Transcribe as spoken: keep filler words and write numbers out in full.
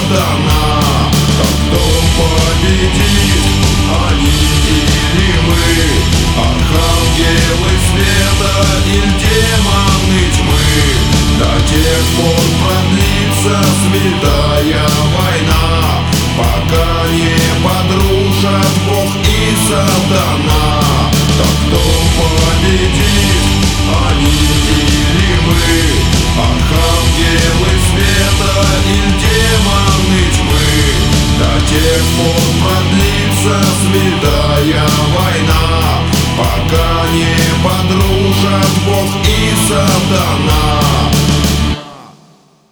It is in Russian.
сатана. Так кто победит, они или мы? Архангелы света или демоны тьмы? До тех пор продлится святая война, пока не подружат Бог и сатана. Так кто победит, они или мы? Архангелы света или демоны тьмы? До тех пор продлится святая война, пока не подружат Бог и сатана.